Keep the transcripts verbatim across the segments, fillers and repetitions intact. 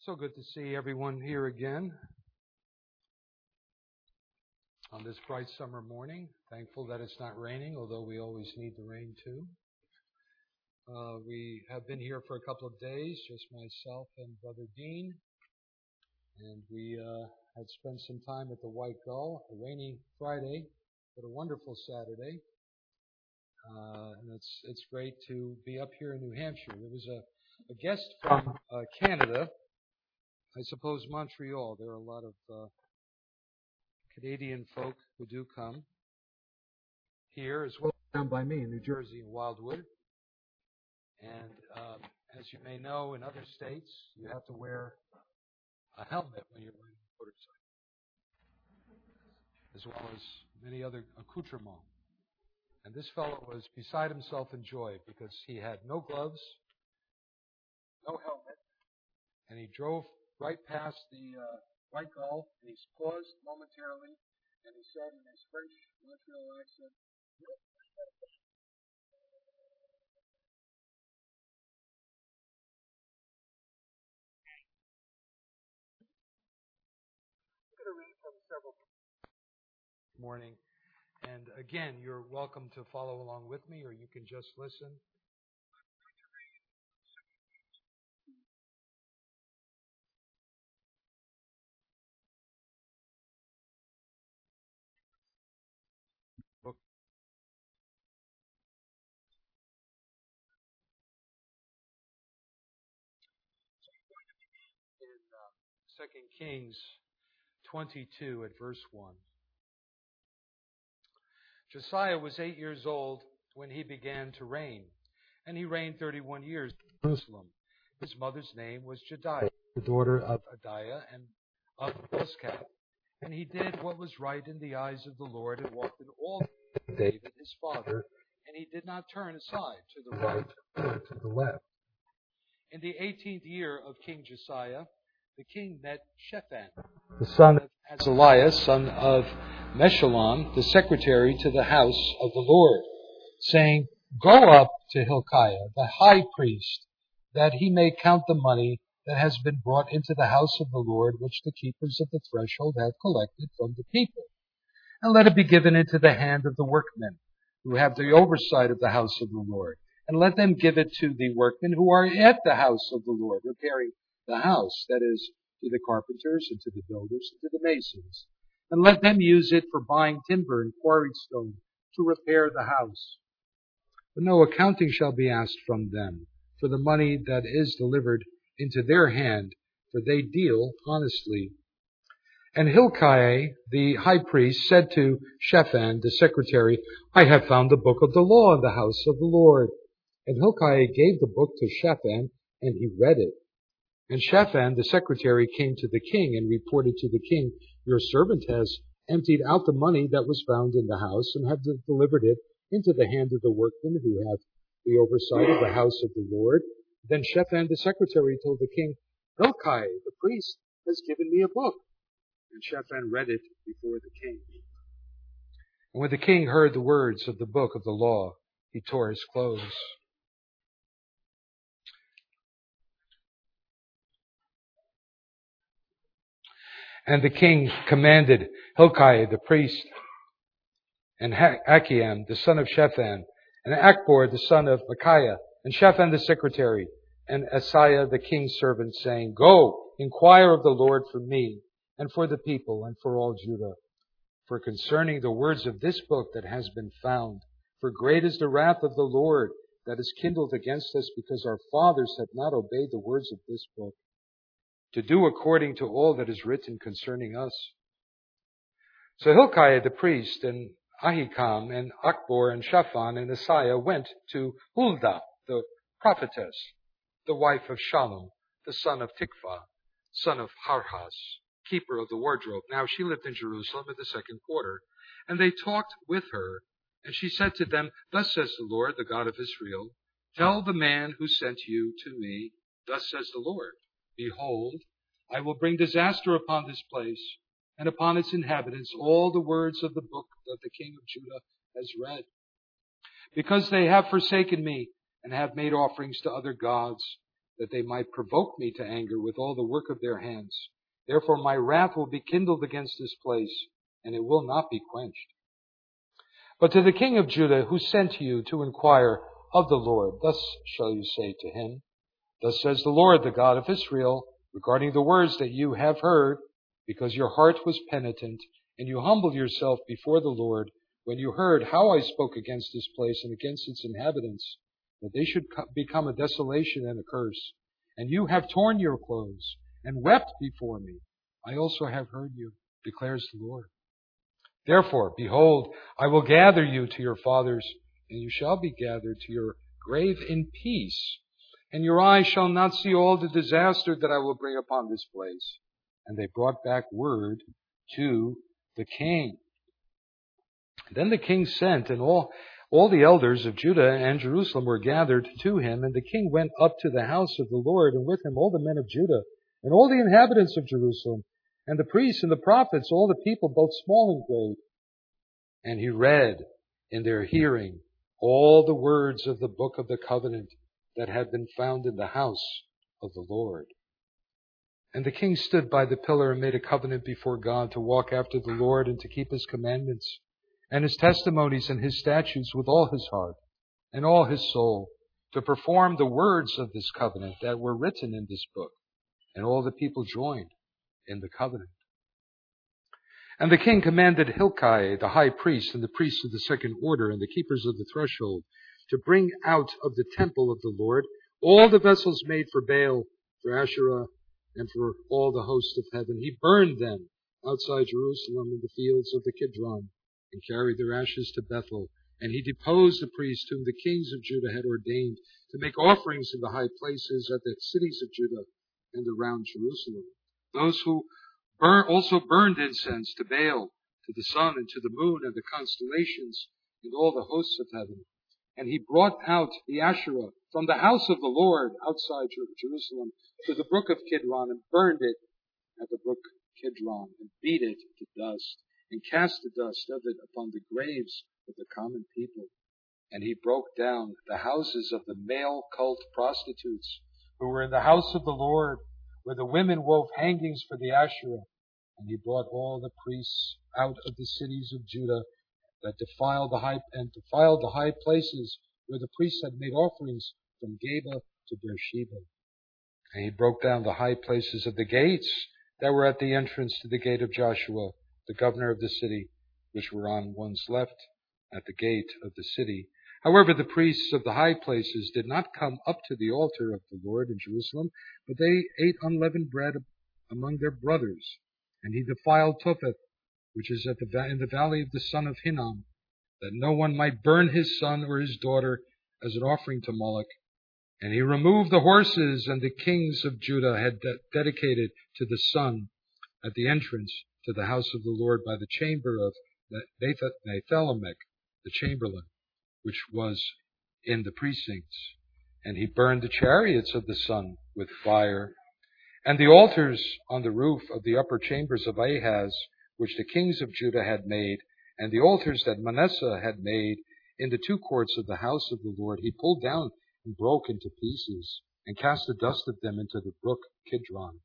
So good to see everyone here again on this bright summer morning. Thankful that it's not raining, although we always need the rain too. Uh, we have been here for a couple of days, just myself and Brother Dean, and we uh, had spent some time at the White Gull, a rainy Friday, but a wonderful Saturday. Uh, and it's it's great to be up here in New Hampshire. There was a, a guest from uh, Canada. I suppose Montreal. There are a lot of uh, Canadian folk who do come here, as well as down by me in New Jersey, in Wildwood. And uh, as you may know, in other states, you have to wear a helmet when you're riding a motorcycle, as well as many other accoutrements. And this fellow was beside himself in joy because he had no gloves, no helmet, and he drove right past the uh, White Gull, and he paused momentarily, and he said in his French Montreal accent, "Nope." I'm going to read from several this morning, and again, you're welcome to follow along with me, or you can just listen. Book in uh, Second Kings twenty-two at verse one. Josiah was eight years old when he began to reign, and he reigned thirty-one years in Jerusalem. His mother's name was Jediah, the daughter of Adiah and of Bozkath. And he did what was right in the eyes of the Lord and walked in all the ways of David his father, and he did not turn aside to the right or to the left. In the eighteenth year of King Josiah, the king met Shaphan, the son of Azaliah, son of Meshullam, the secretary to the house of the Lord, saying, "Go up to Hilkiah, the high priest, that he may count the money that has been brought into the house of the Lord, which the keepers of the threshold have collected from the people. And let it be given into the hand of the workmen, who have the oversight of the house of the Lord. And let them give it to the workmen who are at the house of the Lord, repairing the house, that is, to the carpenters and to the builders and to the masons. And let them use it for buying timber and quarried stone to repair the house. But no accounting shall be asked from them for the money that is delivered into their hand, for they deal honestly." And Hilkiah, the high priest, said to Shaphan, the secretary, "I have found the book of the law in the house of the Lord." And Hilkiah gave the book to Shaphan, and he read it. And Shaphan, the secretary, came to the king and reported to the king, "Your servant has emptied out the money that was found in the house, and have delivered it into the hand of the workmen who have the oversight of the house of the Lord." Then Shaphan, the secretary, told the king, "Hilkiah, the priest, has given me a book." And Shaphan read it before the king. And when the king heard the words of the book of the law, he tore his clothes. And the king commanded Hilkiah the priest, and Achiam the son of Shaphan, and Achbor the son of Micaiah, and Shaphan the secretary, and Asaiah the king's servant, saying, "Go, inquire of the Lord for me, and for the people, and for all Judah. For concerning the words of this book that has been found, for great is the wrath of the Lord that is kindled against us, because our fathers have not obeyed the words of this book, to do according to all that is written concerning us." So Hilkiah the priest, and Ahikam, and Achbor, and Shaphan, and Asaiah went to Huldah, the prophetess, the wife of Shallum, the son of Tikvah, son of Harhas, keeper of the wardrobe. Now she lived in Jerusalem in the second quarter. And they talked with her, and she said to them, "Thus says the Lord, the God of Israel, tell the man who sent you to me, thus says the Lord, behold, I will bring disaster upon this place, and upon its inhabitants all the words of the book that the king of Judah has read. Because they have forsaken me, and have made offerings to other gods, that they might provoke me to anger with all the work of their hands. Therefore my wrath will be kindled against this place, and it will not be quenched. But to the king of Judah, who sent you to inquire of the Lord, thus shall you say to him, Thus says the Lord, the God of Israel, regarding the words that you have heard, because your heart was penitent, and you humbled yourself before the Lord, when you heard how I spoke against this place and against its inhabitants, that they should become a desolation and a curse. And you have torn your clothes and wept before me. I also have heard you, declares the Lord. Therefore, behold, I will gather you to your fathers, and you shall be gathered to your grave in peace. And your eyes shall not see all the disaster that I will bring upon this place. And they brought back word to the king. Then the king sent, and all, all the elders of Judah and Jerusalem were gathered to him. And the king went up to the house of the Lord, and with him all the men of Judah, and all the inhabitants of Jerusalem, and the priests and the prophets, all the people, both small and great. And he read in their hearing all the words of the book of the covenant that had been found in the house of the Lord. And the king stood by the pillar and made a covenant before God to walk after the Lord and to keep his commandments and his testimonies and his statutes with all his heart and all his soul, to perform the words of this covenant that were written in this book. And all the people joined in the covenant. And the king commanded Hilkiah, the high priest, and the priests of the second order, and the keepers of the threshold, to bring out of the temple of the Lord all the vessels made for Baal, for Asherah, and for all the host of heaven. He burned them outside Jerusalem in the fields of the Kidron, and carried their ashes to Bethel. And he deposed the priests whom the kings of Judah had ordained to make offerings in the high places at the cities of Judah and around Jerusalem. Those who burn, also burned incense to Baal, to the sun, and to the moon, and the constellations, and all the hosts of heaven. And he brought out the Asherah from the house of the Lord outside Jerusalem to the brook of Kidron, and burned it at the brook Kidron, and beat it to dust, and cast the dust of it upon the graves of the common people. And he broke down the houses of the male cult prostitutes who were in the house of the Lord, where the women wove hangings for the Asherah. And he brought all the priests out of the cities of Judah that defiled the high and defiled the high places where the priests had made offerings, from Geba to Beersheba. And he broke down the high places of the gates that were at the entrance to the gate of Joshua, the governor of the city, which were on one's left at the gate of the city. However, the priests of the high places did not come up to the altar of the Lord in Jerusalem, but they ate unleavened bread among their brothers. And he defiled Topheth, which is at the, in the valley of the son of Hinnom, that no one might burn his son or his daughter as an offering to Moloch. And he removed the horses and the kings of Judah had de- dedicated to the sun at the entrance to the house of the Lord by the chamber of Nathalemech, the chamberlain, which was in the precincts. And he burned the chariots of the sun with fire. And the altars on the roof of the upper chambers of Ahaz, which the kings of Judah had made, and the altars that Manasseh had made in the two courts of the house of the Lord, he pulled down and broke into pieces, and cast the dust of them into the brook Kidron.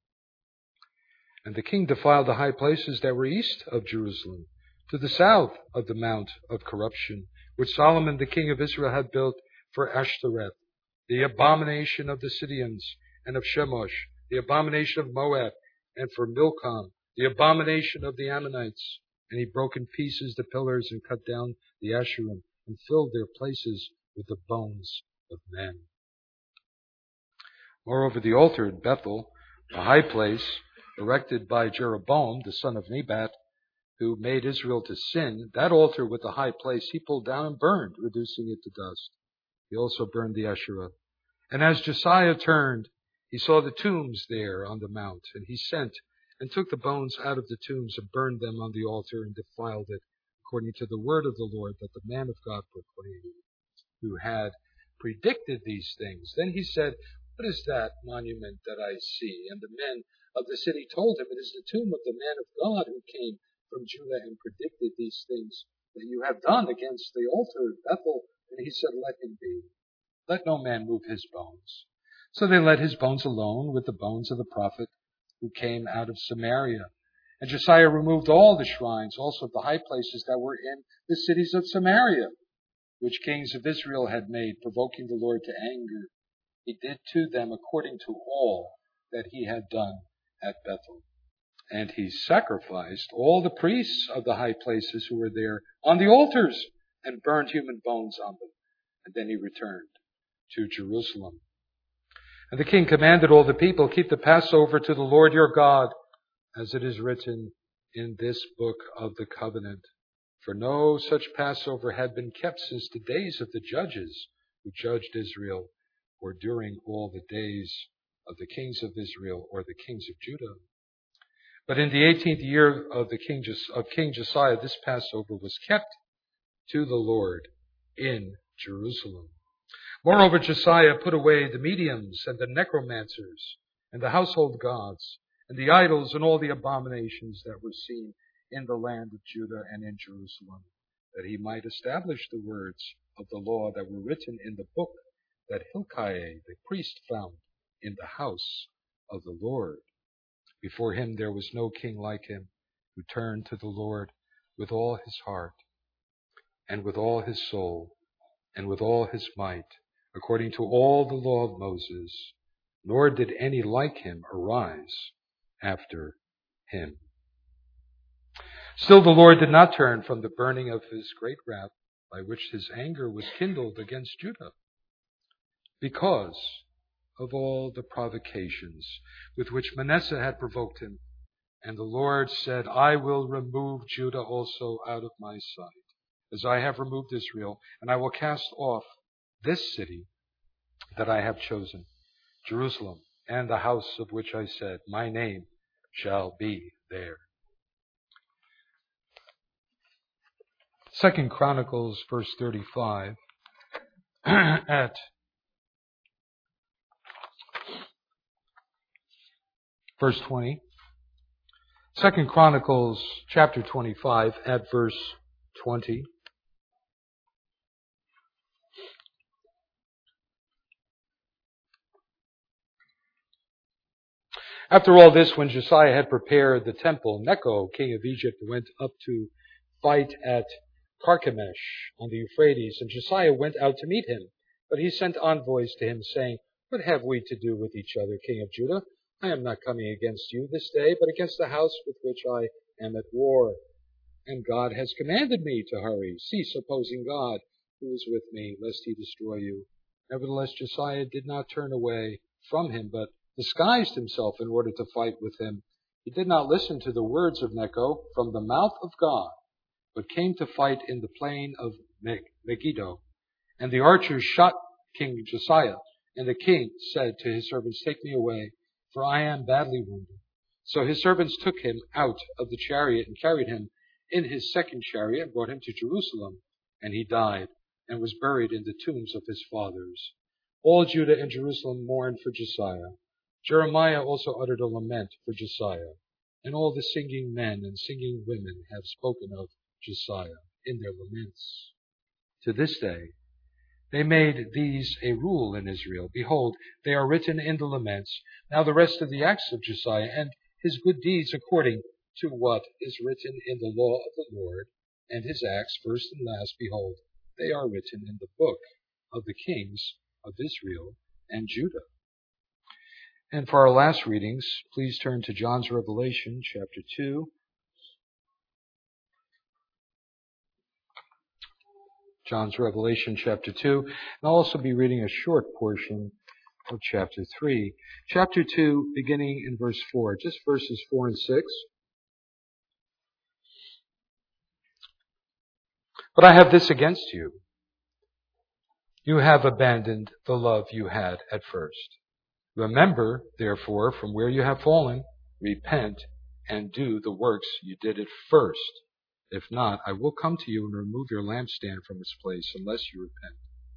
And the king defiled the high places that were east of Jerusalem, to the south of the Mount of Corruption, which Solomon the king of Israel had built for Ashtoreth, the abomination of the Sidonians, and of Shemosh, the abomination of Moab, and for Milcom, the abomination of the Ammonites. And he broke in pieces the pillars and cut down the Asherim, and filled their places with the bones of men. Moreover, the altar at Bethel, the high place, erected by Jeroboam, the son of Nebat, who made Israel to sin, that altar with the high place he pulled down and burned, reducing it to dust. He also burned the Asherah. And as Josiah turned, he saw the tombs there on the mount, and he sent and took the bones out of the tombs and burned them on the altar and defiled it, according to the word of the Lord that the man of God proclaimed, who had predicted these things. Then he said, "What is that monument that I see?" And the men of the city told him, "It is the tomb of the man of God who came from Judah and predicted these things that you have done against the altar at Bethel." And he said, "Let him be. Let no man move his bones." So they let his bones alone with the bones of the prophet who came out of Samaria. And Josiah removed all the shrines, also the high places that were in the cities of Samaria, which kings of Israel had made, provoking the Lord to anger. He did to them according to all that he had done at Bethel. And he sacrificed all the priests of the high places who were there on the altars and burned human bones on them. And then he returned to Jerusalem. And the king commanded all the people, keep the Passover to the Lord your God, as it is written in this book of the covenant. For no such Passover had been kept since the days of the judges who judged Israel, or during all the days of the kings of Israel or the kings of Judah. But in the eighteenth year of the king of King Josiah, this Passover was kept to the Lord in Jerusalem. Moreover, Josiah put away the mediums and the necromancers and the household gods and the idols and all the abominations that were seen in the land of Judah and in Jerusalem, that he might establish the words of the law that were written in the book that Hilkiah the priest found in the house of the Lord. Before him there was no king like him, who turned to the Lord with all his heart, and with all his soul, and with all his might, according to all the law of Moses, nor did any like him arise after him. Still the Lord did not turn from the burning of his great wrath, by which his anger was kindled against Judah, because of all the provocations with which Manasseh had provoked him. And the Lord said, I will remove Judah also out of my sight, as I have removed Israel, and I will cast off this city that I have chosen, Jerusalem, and the house of which I said, my name shall be there. Second Chronicles, verse thirty-five, at verse twenty. Second Chronicles, chapter twenty-five, at verse twenty. After all this, when Josiah had prepared the temple, Necho, king of Egypt, went up to fight at Carchemish on the Euphrates, and Josiah went out to meet him. But he sent envoys to him, saying, What have we to do with each other, king of Judah? I am not coming against you this day, but against the house with which I am at war. And God has commanded me to hurry. Cease opposing God, who is with me, lest he destroy you. Nevertheless, Josiah did not turn away from him, but disguised himself in order to fight with him. He did not listen to the words of Necho from the mouth of God, but came to fight in the plain of Megiddo. And the archers shot King Josiah, and the king said to his servants, Take me away, for I am badly wounded. So his servants took him out of the chariot and carried him in his second chariot and brought him to Jerusalem. And he died and was buried in the tombs of his fathers. All Judah and Jerusalem mourned for Josiah. Jeremiah also uttered a lament for Josiah, and all the singing men and singing women have spoken of Josiah in their laments. To this day, they made these a rule in Israel. Behold, they are written in the laments. Now the rest of the acts of Josiah and his good deeds according to what is written in the law of the Lord, and his acts, first and last, behold, they are written in the book of the kings of Israel and Judah. And for our last readings, please turn to John's Revelation, chapter two. John's Revelation, chapter two. And I'll also be reading a short portion of chapter three. Chapter two, beginning in verse four, just verses four and six. But I have this against you. You have abandoned the love you had at first. Remember, therefore, from where you have fallen, repent and do the works you did at first. If not, I will come to you and remove your lampstand from its place unless you repent.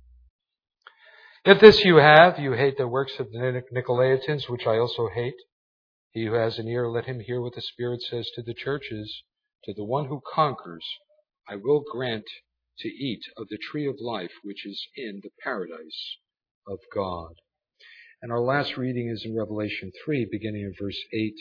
If this you have, you hate the works of the Nicolaitans, which I also hate. He who has an ear, let him hear what the Spirit says to the churches. To the one who conquers, I will grant to eat of the tree of life, which is in the paradise of God. And our last reading is in Revelation three, beginning in verse eight.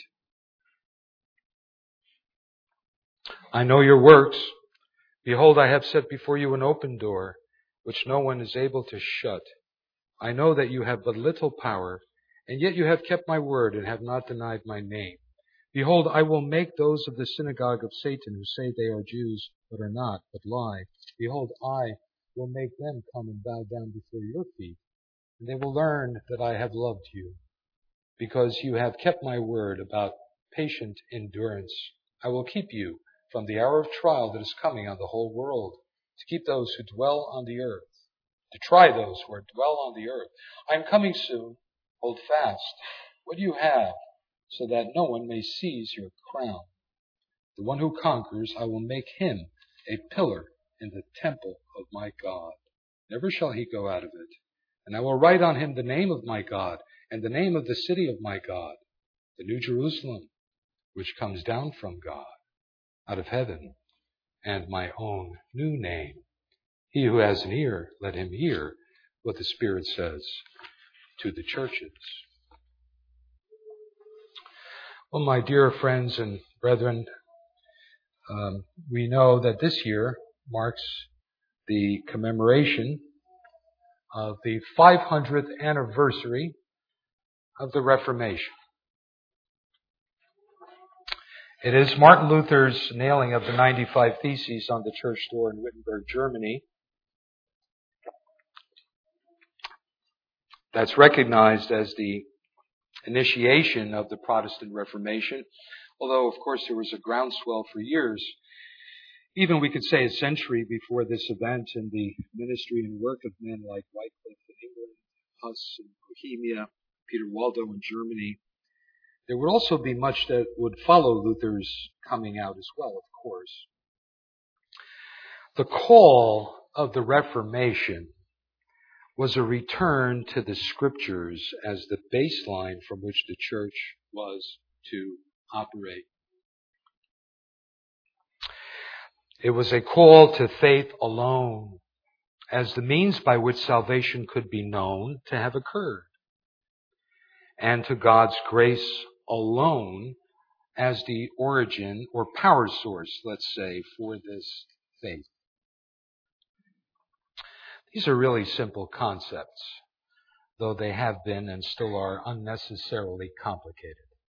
I know your works. Behold, I have set before you an open door, which no one is able to shut. I know that you have but little power, and yet you have kept my word and have not denied my name. Behold, I will make those of the synagogue of Satan who say they are Jews, but are not, but lie. Behold, I will make them come and bow down before your feet, and they will learn that I have loved you, because you have kept my word about patient endurance. I will keep you from the hour of trial that is coming on the whole world, to keep those who dwell on the earth, to try those who are dwell on the earth. I am coming soon. Hold fast what you have, so that no one may seize your crown. The one who conquers, I will make him a pillar in the temple of my God. Never shall he go out of it. And I will write on him the name of my God, and the name of the city of my God, the New Jerusalem, which comes down from God, out of heaven, and my own new name. He who has an ear, let him hear what the Spirit says to the churches. Well, my dear friends and brethren, um, we know that this year marks the commemoration of the five hundredth anniversary of the Reformation. It is Martin Luther's nailing of the ninety-five Theses on the church door in Wittenberg, Germany, that's recognized as the initiation of the Protestant Reformation, although, of course, there was a groundswell for years, even we could say a century before this event, in the ministry and work of men like Wycliffe in England, Huss in Bohemia, Peter Waldo in Germany. There would also be much that would follow Luther's coming out as well, of course. The call of the Reformation was a return to the Scriptures as the baseline from which the church was to operate. It was a call to faith alone as the means by which salvation could be known to have occurred, and to God's grace alone as the origin or power source, let's say, for this faith. These are really simple concepts, though they have been and still are unnecessarily complicated.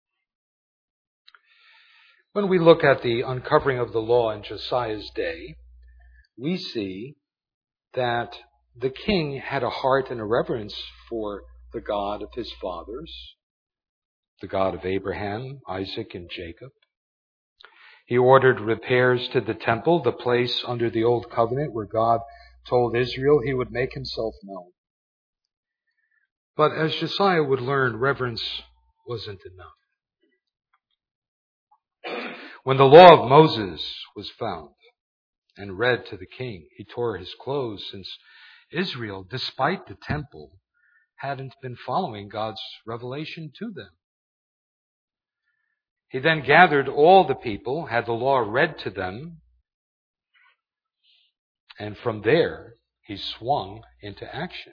When we look at the uncovering of the law in Josiah's day, we see that the king had a heart and a reverence for the God of his fathers, the God of Abraham, Isaac, and Jacob. He ordered repairs to the temple, the place under the old covenant where God told Israel he would make himself known. But as Josiah would learn, reverence wasn't enough. When the law of Moses was found and read to the king, he tore his clothes, since Israel, despite the temple, hadn't been following God's revelation to them. He then gathered all the people, had the law read to them, and from there he swung into action.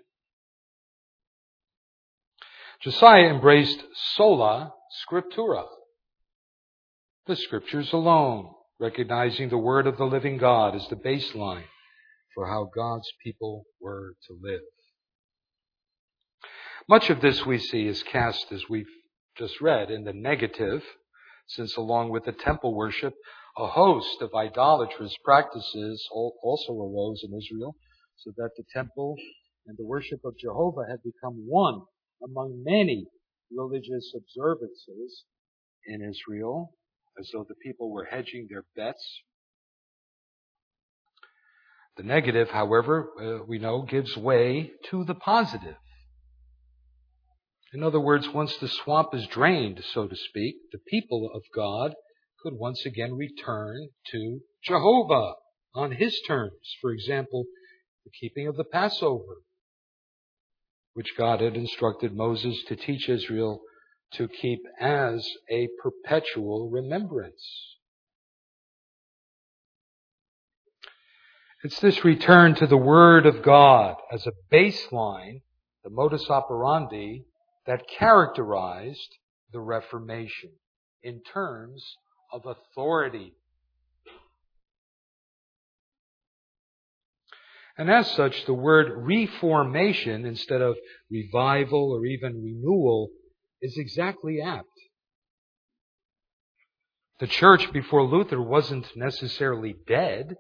Josiah embraced sola scriptura, the Scriptures alone, recognizing the Word of the living God as the baseline for how God's people were to live. Much of this we see is cast, as we've just read, in the negative, since along with the temple worship, a host of idolatrous practices also arose in Israel, so that the temple and the worship of Jehovah had become one among many religious observances in Israel, as though the people were hedging their bets. The negative, however, uh, we know, gives way to the positive. In other words, once the swamp is drained, so to speak, the people of God could once again return to Jehovah on his terms. For example, the keeping of the Passover, which God had instructed Moses to teach Israel to keep as a perpetual remembrance. It's this return to the Word of God as a baseline, the modus operandi, that characterized the Reformation in terms of authority. And as such, the word reformation instead of revival or even renewal is exactly apt. The church before Luther wasn't necessarily dead,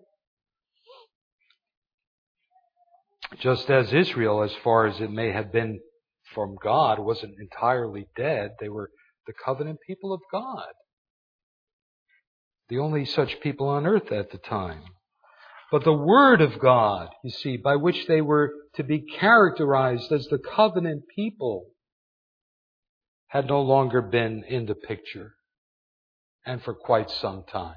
just as Israel, as far as it may have been from God, wasn't entirely dead. They were the covenant people of God, the only such people on earth at the time. But the Word of God, you see, by which they were to be characterized as the covenant people, had no longer been in the picture, and for quite some time.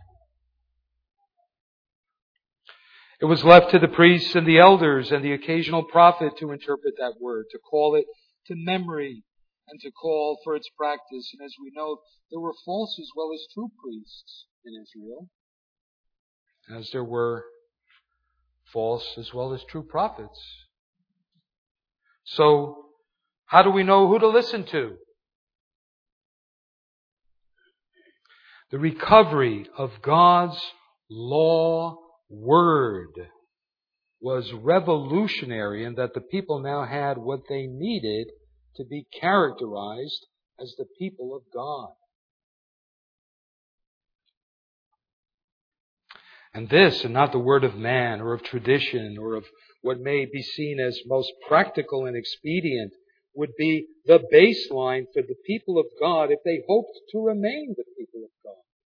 It was left to the priests and the elders and the occasional prophet to interpret that word, to call it to memory, and to call for its practice. And as we know, there were false as well as true priests in Israel, as there were false as well as true prophets. So, how do we know who to listen to? The recovery of God's law word was revolutionary in that the people now had what they needed to be characterized as the people of God. And this, and not the word of man or of tradition or of what may be seen as most practical and expedient, would be the baseline for the people of God if they hoped to remain the people of God.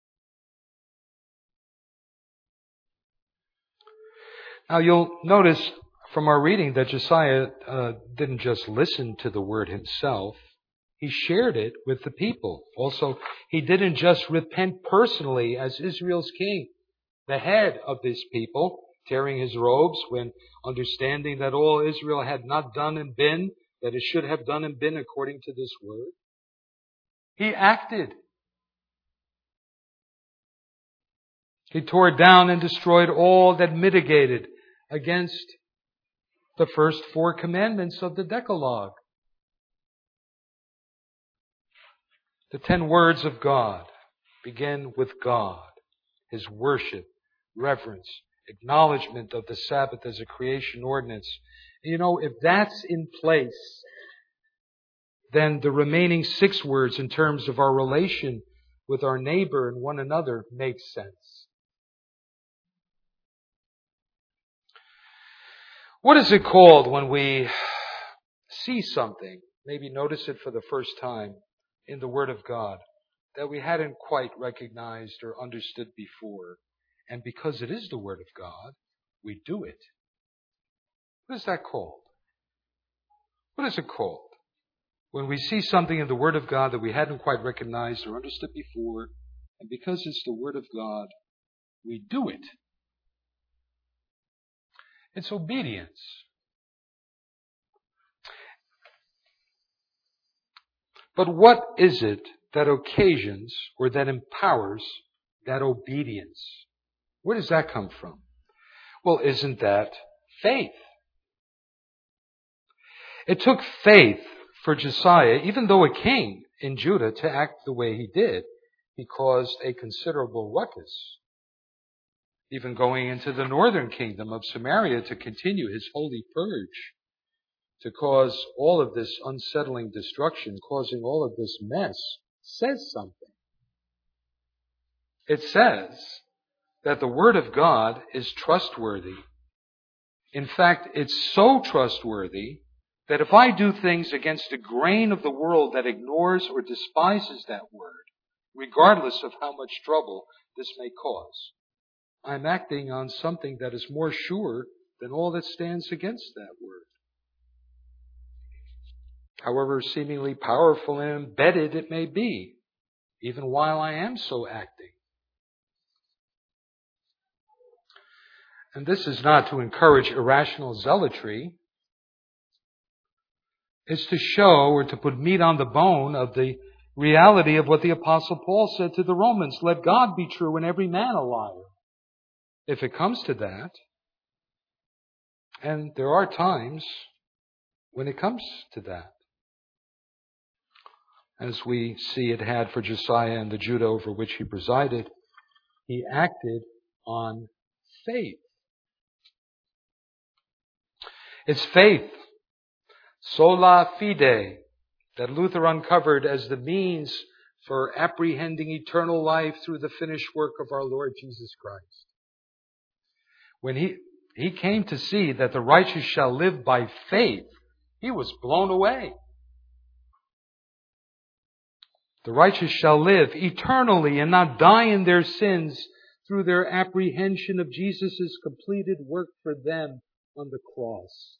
Now you'll notice from our reading that Josiah uh, didn't just listen to the word himself. He shared it with the people. Also, he didn't just repent personally as Israel's king, the head of this people, tearing his robes when understanding that all Israel had not done and been, that it should have done and been according to this word. He acted. He tore down and destroyed all that mitigated against the first four commandments of the Decalogue. The ten words of God begin with God, His worship, reverence, acknowledgement of the Sabbath as a creation ordinance. You know, if that's in place, then the remaining six words in terms of our relation with our neighbor and one another makes sense. What is it called when we see something, maybe notice it for the first time in the Word of God, that we hadn't quite recognized or understood before? And because it is the Word of God, we do it. What is that called? What is it called? When we see something in the Word of God that we hadn't quite recognized or understood before, and because it's the Word of God, we do it. It's obedience. But what is it that occasions or that empowers that obedience? Where does that come from? Well, isn't that faith? It took faith for Josiah, even though a king in Judah, to act the way he did. He caused a considerable ruckus, even going into the northern kingdom of Samaria to continue his holy purge, to cause all of this unsettling destruction, causing all of this mess, says something. It says that the Word of God is trustworthy. In fact, it's so trustworthy that if I do things against the grain of the world that ignores or despises that Word, regardless of how much trouble this may cause, I'm acting on something that is more sure than all that stands against that Word. However seemingly powerful and embedded it may be, even while I am so acting. And this is not to encourage irrational zealotry. It's to show or to put meat on the bone of the reality of what the Apostle Paul said to the Romans. Let God be true and every man a liar. If it comes to that, and there are times when it comes to that. as we see it had for Josiah and the Judah over which he presided. He acted on faith. It's faith, sola fide, that Luther uncovered as the means for apprehending eternal life through the finished work of our Lord Jesus Christ. When he, he came to see that the righteous shall live by faith, he was blown away. The righteous shall live eternally and not die in their sins through their apprehension of Jesus' completed work for them on the cross.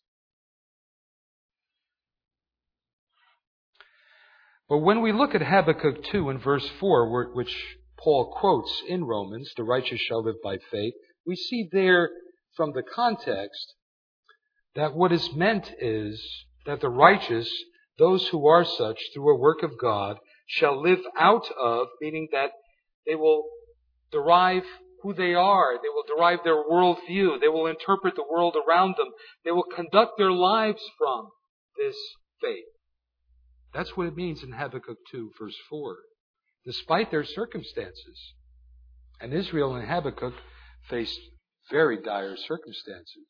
But when we look at Habakkuk two in verse four, which Paul quotes in Romans, the righteous shall live by faith, we see there from the context that what is meant is that the righteous, those who are such through a work of God, shall live out of, meaning that they will derive who they are. They will derive their worldview. They will interpret the world around them. They will conduct their lives from this faith. That's what it means in Habakkuk two, verse four. Despite their circumstances. And Israel and Habakkuk faced very dire circumstances.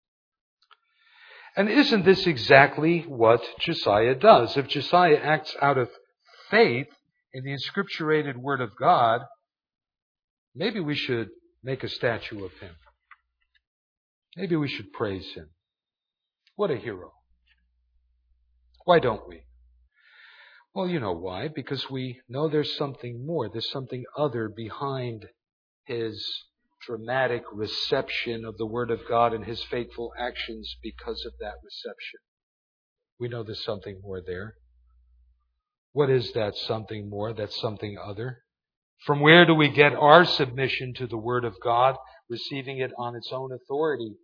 And isn't this exactly what Josiah does? If Josiah acts out of faith in the inscripturated Word of God, maybe we should make a statue of him. Maybe we should praise him. What a hero. Why don't we? Well, you know why. Because we know there's something more. There's something other behind his dramatic reception of the Word of God and his faithful actions because of that reception. We know there's something more there. What is that something more, that something other? From where do we get our submission to the Word of God, receiving it on its own authority?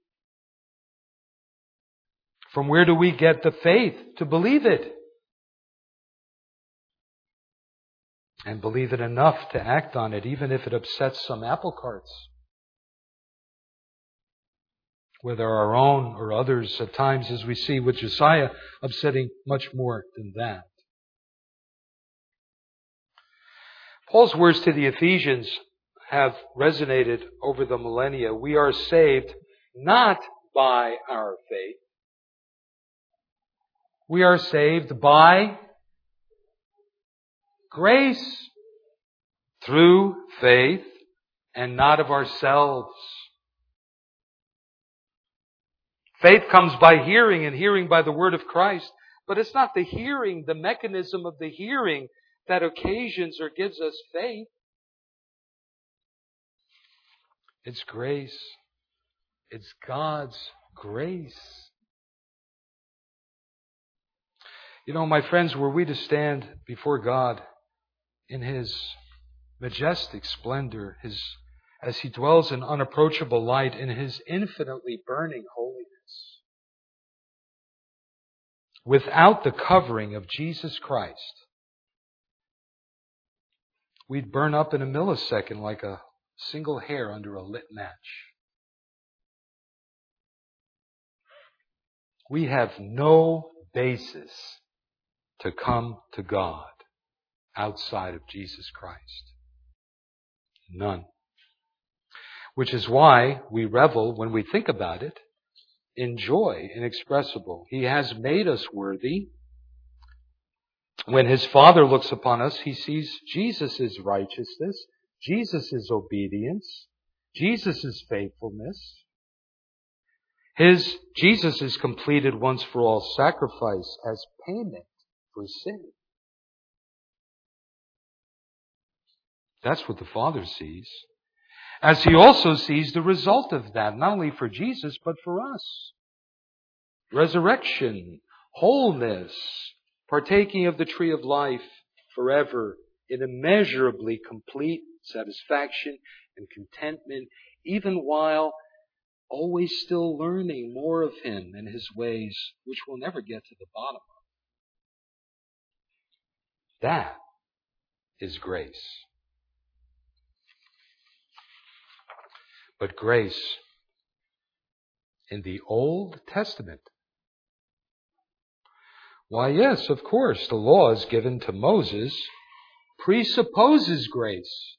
From where do we get the faith to believe it? And believe it enough to act on it, even if it upsets some apple carts. Whether our own or others, at times, as we see with Josiah, upsetting much more than that. Paul's words to the Ephesians have resonated over the millennia. We are saved not by our faith. We are saved by grace, through faith, and not of ourselves. Faith comes by hearing, and hearing by the word of Christ. But it's not the hearing, the mechanism of the hearing, that occasions or gives us faith. It's grace. It's God's grace. You know, my friends, were we to stand before God in His majestic splendor, His as He dwells in unapproachable light, in His infinitely burning holiness, without the covering of Jesus Christ, we'd burn up in a millisecond like a single hair under a lit match. We have no basis to come to God outside of Jesus Christ. None. Which is why we revel when we think about it in joy inexpressible. He has made us worthy. When His Father looks upon us, He sees Jesus' righteousness, Jesus' obedience, Jesus' faithfulness. His Jesus' completed once for all sacrifice as payment for sin. That's what the Father sees. As He also sees the result of that, not only for Jesus, but for us. Resurrection, wholeness, partaking of the tree of life forever in immeasurably complete satisfaction and contentment, even while always still learning more of Him and His ways, which we'll never get to the bottom of. That is grace. But grace in the Old Testament Why, yes, of course, the law is given to Moses, presupposes grace.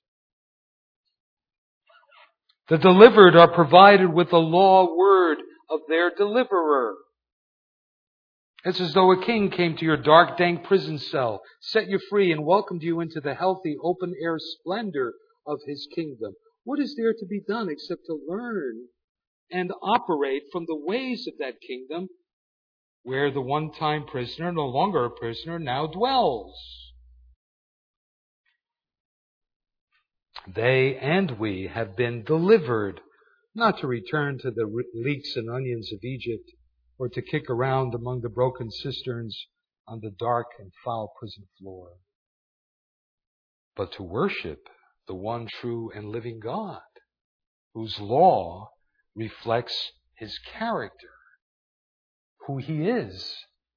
The delivered are provided with the law word of their deliverer. It's as though a king came to your dark, dank prison cell, set you free, and welcomed you into the healthy, open-air splendor of his kingdom. What is there to be done except to learn and operate from the ways of that kingdom where the one-time prisoner, no longer a prisoner, now dwells? They and we have been delivered, not to return to the leeks and onions of Egypt, or to kick around among the broken cisterns on the dark and foul prison floor, but to worship the one true and living God, whose law reflects his character, who he is.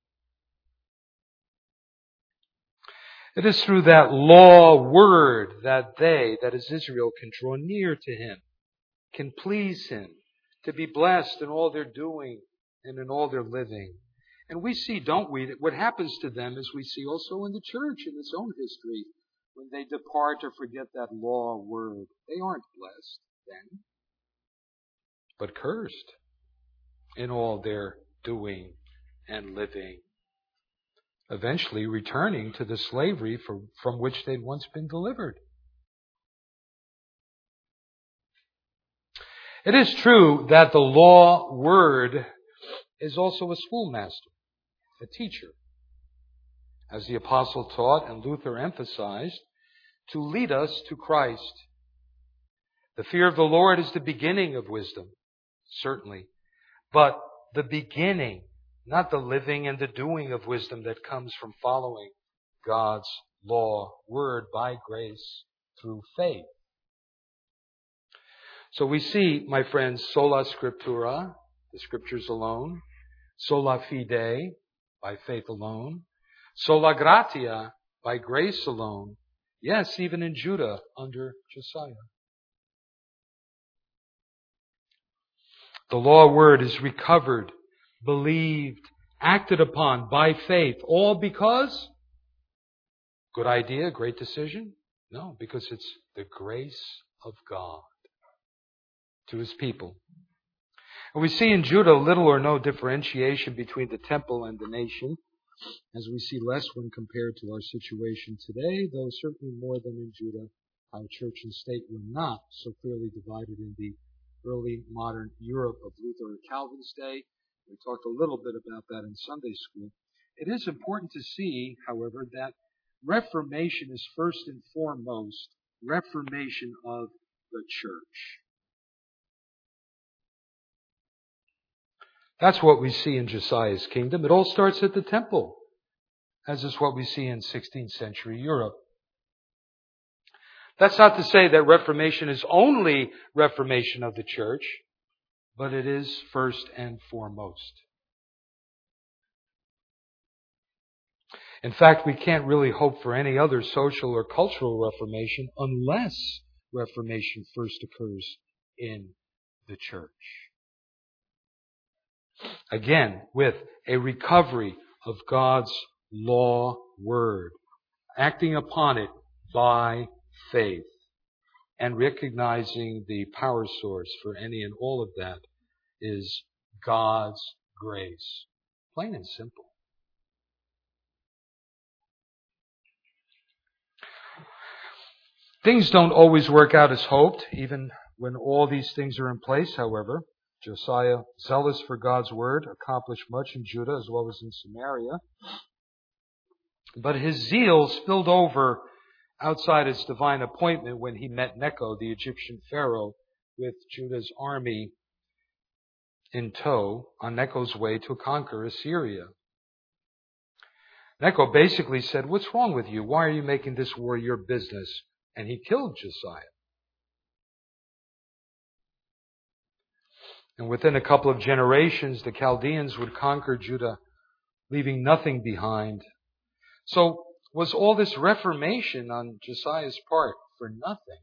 It is through that law word that they, that is Israel, can draw near to him, can please him, to be blessed in all their doing and in all their living. And we see, don't we, that what happens to them is we see also in the church in its own history. When they depart or forget that law word, they aren't blessed then, but cursed in all their doing and living, eventually returning to the slavery from, from which they'd once been delivered. It is true that the law word is also a schoolmaster, a teacher, as the apostle taught and Luther emphasized, to lead us to Christ. The fear of the Lord is the beginning of wisdom, certainly, but the beginning, not the living and the doing of wisdom that comes from following God's law word by grace through faith. So we see, my friends, sola scriptura, the scriptures alone, sola fide, by faith alone, sola gratia, by grace alone, yes, even in Judah under Josiah. The law word is recovered, believed, acted upon by faith, all because, good idea, great decision? No, because it's the grace of God to his people. And we see in Judah little or no differentiation between the temple and the nation, as we see less when compared to our situation today, though certainly more than in Judah, how church and state were not so clearly divided in the early modern Europe of Luther and Calvin's day. We talked a little bit about that in Sunday school. It is important to see, however, that Reformation is first and foremost reformation of the church. That's what we see in Josiah's kingdom. It all starts at the temple, as is what we see in sixteenth century Europe. That's not to say that Reformation is only reformation of the church, but it is first and foremost. In fact, we can't really hope for any other social or cultural reformation unless Reformation first occurs in the church. Again, with a recovery of God's law word, acting upon it by faith, and recognizing the power source for any and all of that is God's grace. Plain and simple. Things don't always work out as hoped, even when all these things are in place, however. Josiah, zealous for God's word, accomplished much in Judah as well as in Samaria. But his zeal spilled over outside his divine appointment when he met Necho, the Egyptian pharaoh, with Judah's army in tow on Necho's way to conquer Assyria. Necho basically said, "What's wrong with you? Why are you making this war your business?" And he killed Josiah. And within a couple of generations, the Chaldeans would conquer Judah, leaving nothing behind. So, was all this reformation on Josiah's part for nothing?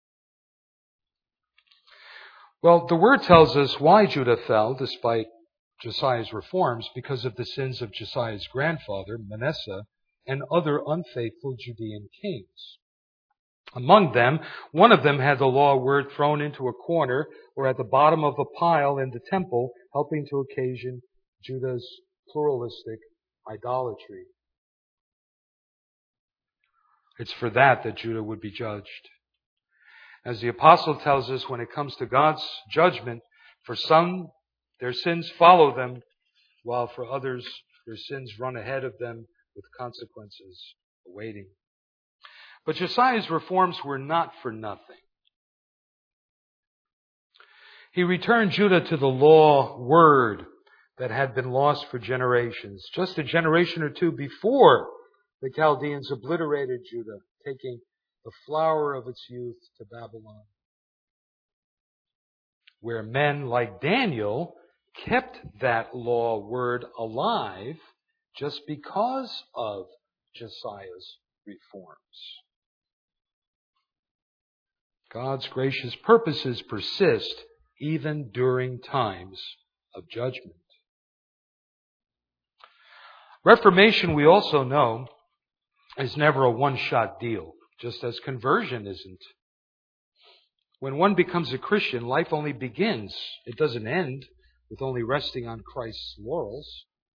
Well, the Word tells us why Judah fell, despite Josiah's reforms because of the sins of Josiah's grandfather, Manasseh, and other unfaithful Judean kings. Among them, one of them had the law word thrown into a corner or at the bottom of a pile in the temple, helping to occasion Judah's pluralistic idolatry. It's for that that Judah would be judged. As the apostle tells us, when it comes to God's judgment, for some, their sins follow them, while for others, their sins run ahead of them with consequences awaiting. But Josiah's reforms were not for nothing. He returned Judah to the law word that had been lost for generations, just a generation or two before the Chaldeans obliterated Judah, taking the flower of its youth to Babylon, where men like Daniel kept that law word alive just because of Josiah's reforms. God's gracious purposes persist even during times of judgment. Reformation, we also know, is never a one-shot deal, just as conversion isn't. When one becomes a Christian, life only begins. It doesn't end with only resting on Christ's laurels.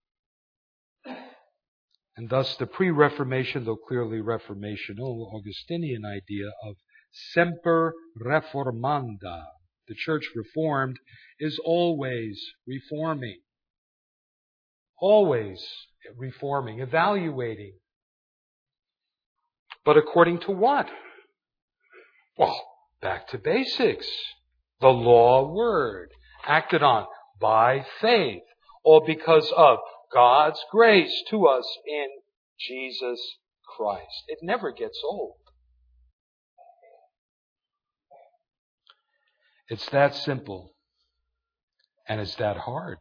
And thus the pre-Reformation, though clearly reformational, Augustinian idea of semper reformanda, the church reformed, is always reforming. Always reforming, evaluating. But according to what? Well, back to basics. The law word, acted on by faith, all because of God's grace to us in Jesus Christ. It never gets old. It's that simple, and it's that hard.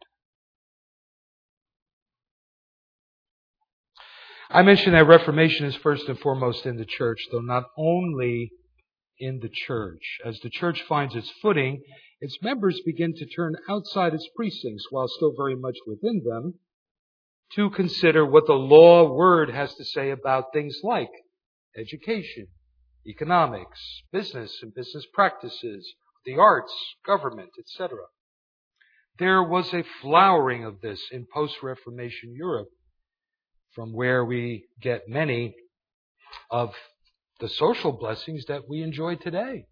I mentioned that Reformation is first and foremost in the church, though not only in the church. As the church finds its footing, its members begin to turn outside its precincts, while still very much within them, to consider what the law word has to say about things like education, economics, business and business practices, the arts, government, et cetera. There was a flowering of this in post-Reformation Europe, from where we get many of the social blessings that we enjoy today.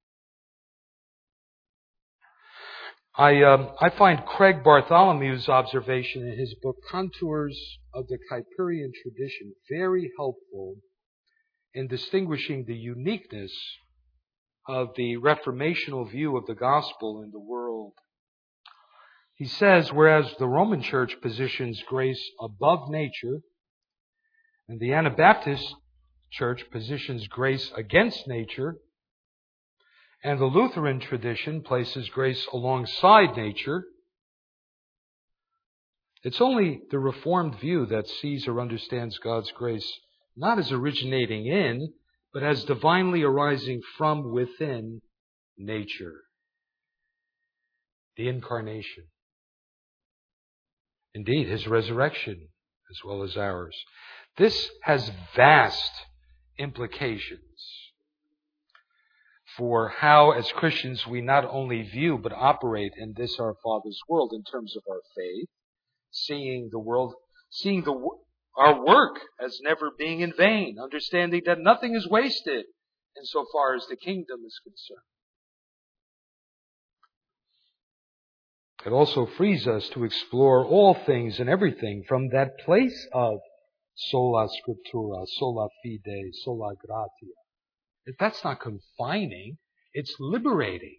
I um, I find Craig Bartholomew's observation in his book Contours of the Kuyperian Tradition very helpful in distinguishing the uniqueness of the reformational view of the gospel in the world. He says, whereas the Roman Church positions grace above nature, and the Anabaptist Church positions grace against nature, and the Lutheran tradition places grace alongside nature, it's only the Reformed view that sees or understands God's grace not as originating in, but as divinely arising from within nature. The incarnation. Indeed, His resurrection as well as ours. This has vast implications for how, as Christians, we not only view but operate in this our Father's world in terms of our faith, seeing the world, seeing the our work as never being in vain, understanding that nothing is wasted insofar as the kingdom is concerned. It also frees us to explore all things and everything from that place of sola scriptura, sola fide, sola gratia. If that's not confining, it's liberating.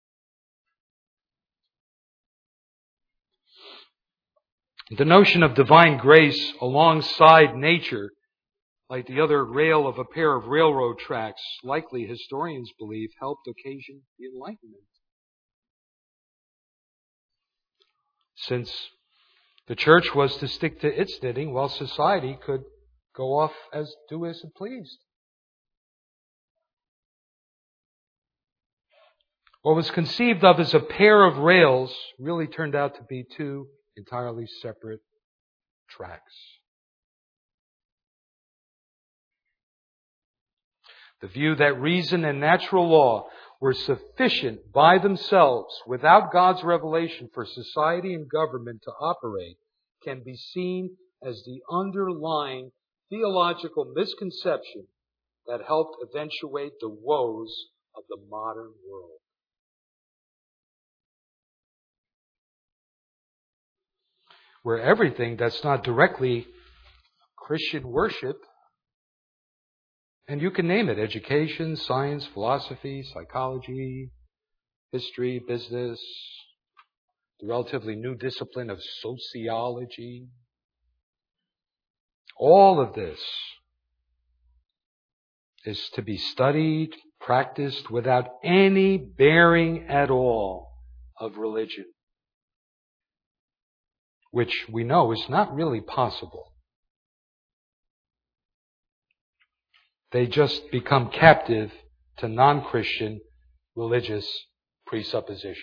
The notion of divine grace alongside nature, like the other rail of a pair of railroad tracks, likely historians believe helped occasion the Enlightenment. Since the church was to stick to its knitting while society could go off as do as it pleased. What was conceived of as a pair of rails really turned out to be two entirely separate tracks. The view that reason and natural law were sufficient by themselves without God's revelation for society and government to operate can be seen as the underlying theological misconception that helped eventuate the woes of the modern world. Where everything that's not directly Christian worship, and you can name it, education, science, philosophy, psychology, history, business, the relatively new discipline of sociology, all of this is to be studied, practiced without any bearing at all of religion, which we know is not really possible. They just become captive to non-Christian religious presuppositions.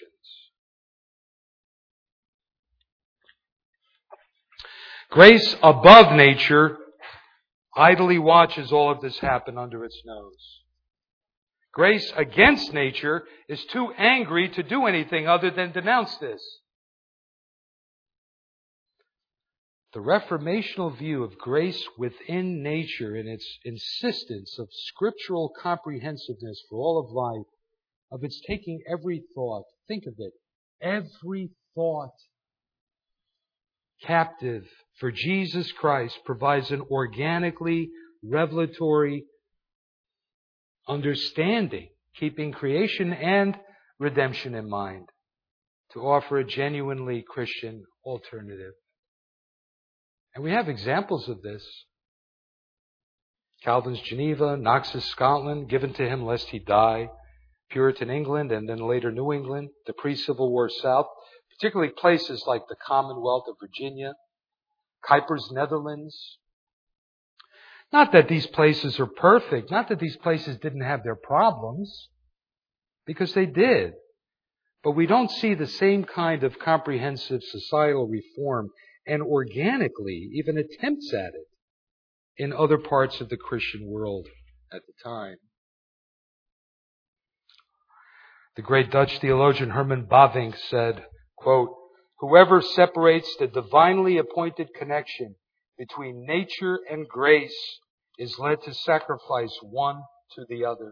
Grace above nature idly watches all of this happen under its nose. Grace against nature is too angry to do anything other than denounce this. The reformational view of grace within nature and its insistence of scriptural comprehensiveness for all of life, of its taking every thought, think of it, every thought captive for Jesus Christ, provides an organically revelatory understanding, keeping creation and redemption in mind, to offer a genuinely Christian alternative. And we have examples of this. Calvin's Geneva, Knox's Scotland, given to him lest he die, Puritan England, and then later New England, the pre-Civil War South, particularly places like the Commonwealth of Virginia, Kuiper's Netherlands. Not that these places are perfect, not that these places didn't have their problems, because they did. But we don't see the same kind of comprehensive societal reform and organically even attempts at it in other parts of the Christian world at the time. The great Dutch theologian Herman Bavinck said, quote, "Whoever separates the divinely appointed connection between nature and grace is led to sacrifice one to the other."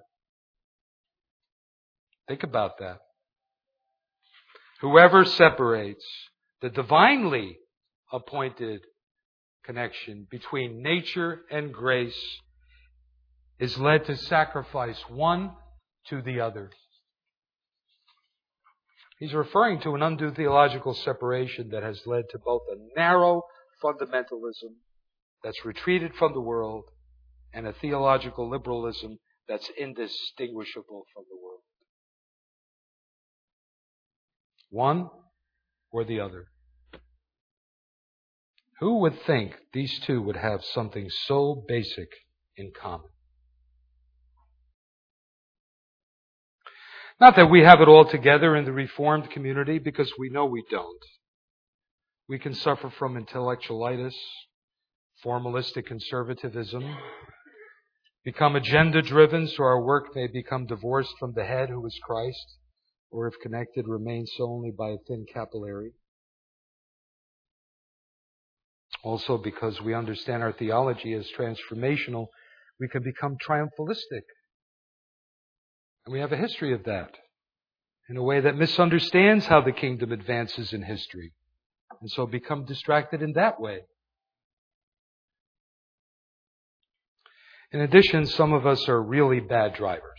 Think about that. Whoever separates the divinely appointed connection between nature and grace is led to sacrifice one to the other. He's referring to an undue theological separation that has led to both a narrow fundamentalism that's retreated from the world and a theological liberalism that's indistinguishable from the world. One or the other. Who would think these two would have something so basic in common? Not that we have it all together in the Reformed community, because we know we don't. We can suffer from intellectualitis, formalistic conservatism, become agenda-driven so our work may become divorced from the head who is Christ, or if connected, remain so only by a thin capillary. Also, because we understand our theology as transformational, we can become triumphalistic. And we have a history of that in a way that misunderstands how the kingdom advances in history, and so become distracted in that way. In addition, some of us are really bad drivers.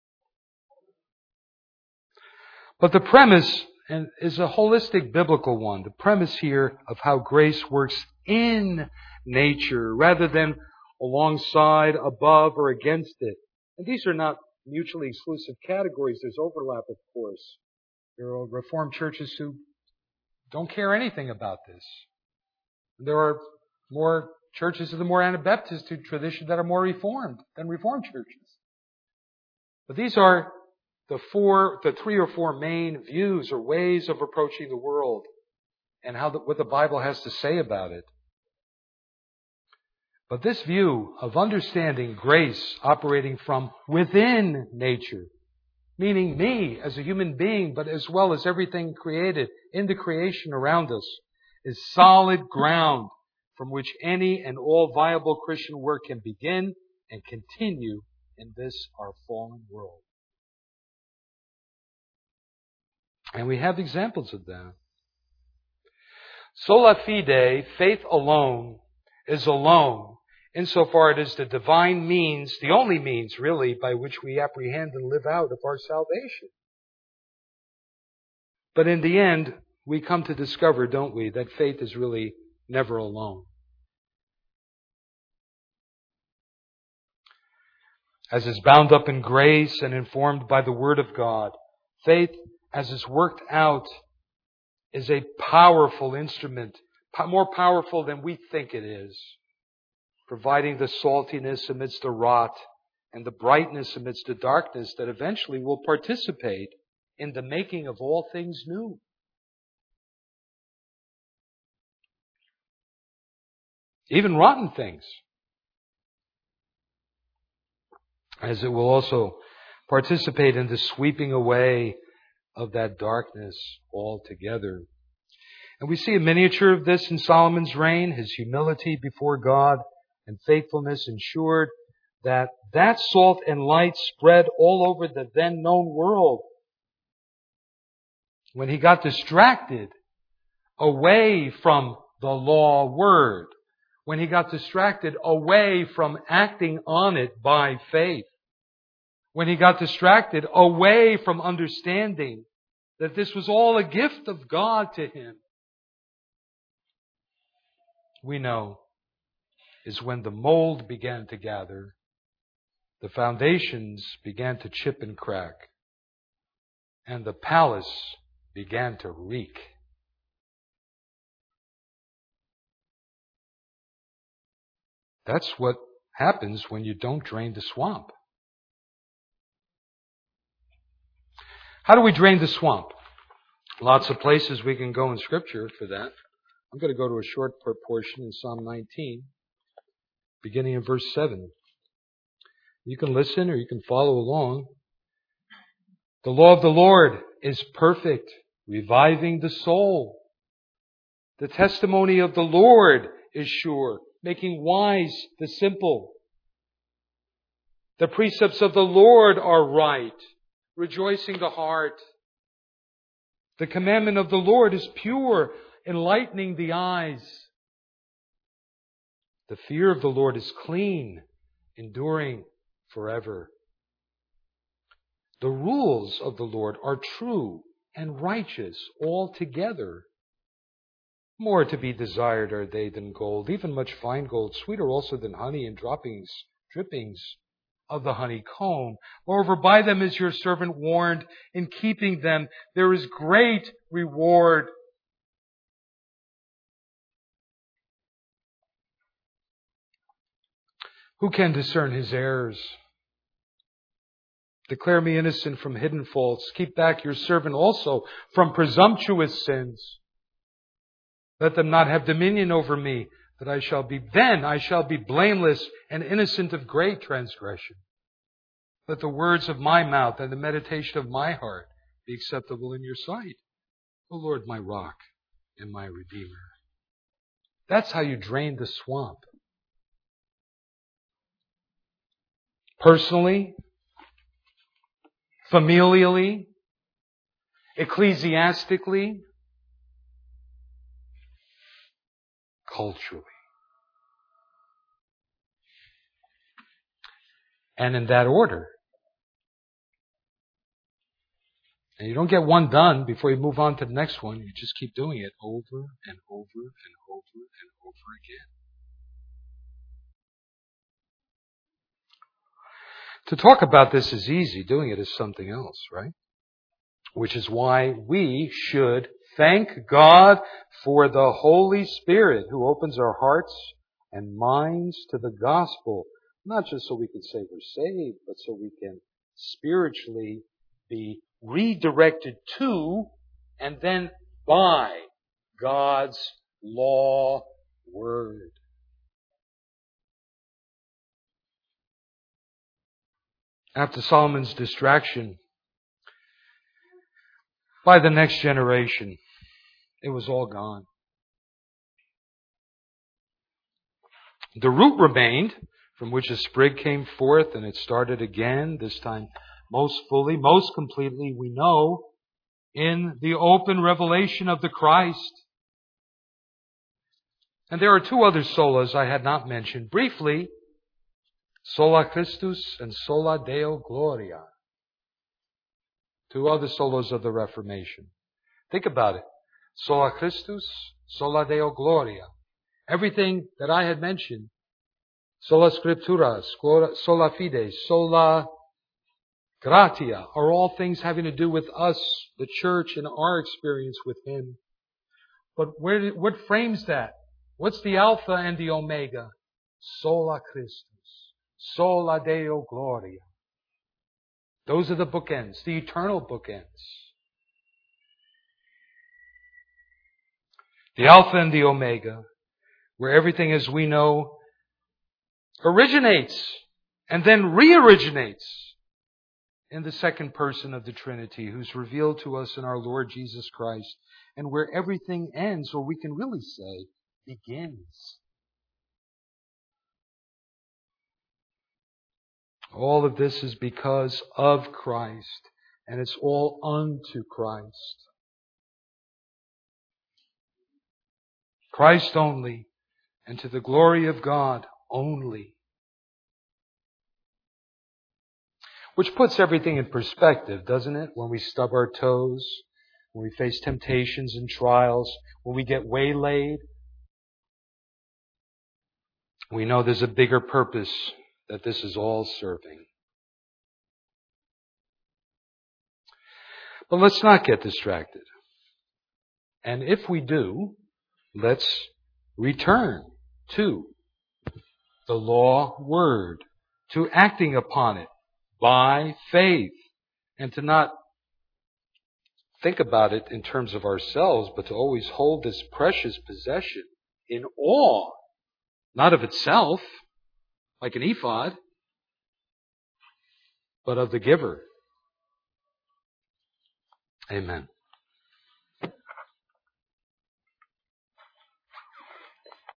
But the premise is a holistic biblical one. The premise here of how grace works in nature rather than alongside, above, or against it. And these are not mutually exclusive categories. There's overlap, of course. There are Reformed churches who don't care anything about this. There are more churches of the more Anabaptist tradition that are more Reformed than Reformed churches. But these are the four, the three or four main views or ways of approaching the world and how the, what the Bible has to say about it. But this view of understanding grace operating from within nature, meaning me as a human being, but as well as everything created in the creation around us, is solid ground from which any and all viable Christian work can begin and continue in this our fallen world. And we have examples of that. Sola fide, faith alone, is alone, insofar it is the divine means, the only means really, by which we apprehend and live out of our salvation. But in the end, we come to discover, don't we, that faith is really never alone. As is bound up in grace and informed by the Word of God, faith, as is worked out, is a powerful instrument, more powerful than we think it is, providing the saltiness amidst the rot and the brightness amidst the darkness that eventually will participate in the making of all things new. Even rotten things. As it will also participate in the sweeping away of that darkness altogether. And we see a miniature of this in Solomon's reign, his humility before God and faithfulness ensured that that salt and light spread all over the then known world. When he got distracted away from the law word, when he got distracted away from acting on it by faith, when he got distracted away from understanding that this was all a gift of God to him, we know is when the mold began to gather, the foundations began to chip and crack, and the palace began to reek. That's what happens when you don't drain the swamp. How do we drain the swamp? Lots of places we can go in Scripture for that. I'm going to go to a short portion in Psalm nineteen, beginning in verse seven. You can listen or you can follow along. The law of the Lord is perfect, reviving the soul. The testimony of the Lord is sure, making wise the simple. The precepts of the Lord are right, rejoicing the heart. The commandment of the Lord is pure, enlightening the eyes. The fear of the Lord is clean, enduring forever. The rules of the Lord are true and righteous altogether. More to be desired are they than gold, even much fine gold, sweeter also than honey and droppings, drippings of the honeycomb. Moreover, by them is your servant warned. In keeping them, there is great reward. Who can discern his errors? Declare me innocent from hidden faults. Keep back your servant also from presumptuous sins. Let them not have dominion over me, that I shall be, then I shall be blameless and innocent of great transgression. Let the words of my mouth and the meditation of my heart be acceptable in your sight, O Lord, my rock and my redeemer. That's how you drain the swamp. Personally, familially, ecclesiastically, culturally. And in that order. And you don't get one done before you move on to the next one. You just keep doing it over and over and over and over again. To talk about this is easy. Doing it is something else, right? Which is why we should thank God for the Holy Spirit who opens our hearts and minds to the gospel. Not just so we can say we're saved, but so we can spiritually be redirected to and then by God's law word. After Solomon's distraction by the next generation, it was all gone. The root remained, from which a sprig came forth, and it started again, this time most fully, most completely, we know, in the open revelation of the Christ. And there are two other solas I had not mentioned. Briefly, Sola Christus and Sola Deo Gloria. Two other solas of the Reformation. Think about it. Sola Christus, Sola Deo Gloria. Everything that I had mentioned, Sola Scriptura, Sola Fide, Sola Gratia, are all things having to do with us, the church, and our experience with Him. But where did, what frames that? What's the Alpha and the Omega? Sola Christus, Sola Deo Gloria. Those are the bookends, the eternal bookends. The Alpha and the Omega, where everything as we know originates and then re-originates in the second person of the Trinity, who's revealed to us in our Lord Jesus Christ, and where everything ends, or we can really say, begins. All of this is because of Christ, and it's all unto Christ. Christ only, and to the glory of God only. Which puts everything in perspective, doesn't it? When we stub our toes, when we face temptations and trials, when we get waylaid, we know there's a bigger purpose that this is all serving. But let's not get distracted. And if we do, let's return to the law word, to acting upon it by faith, and to not think about it in terms of ourselves, but to always hold this precious possession in awe, not of itself, like an ephod, but of the giver. Amen.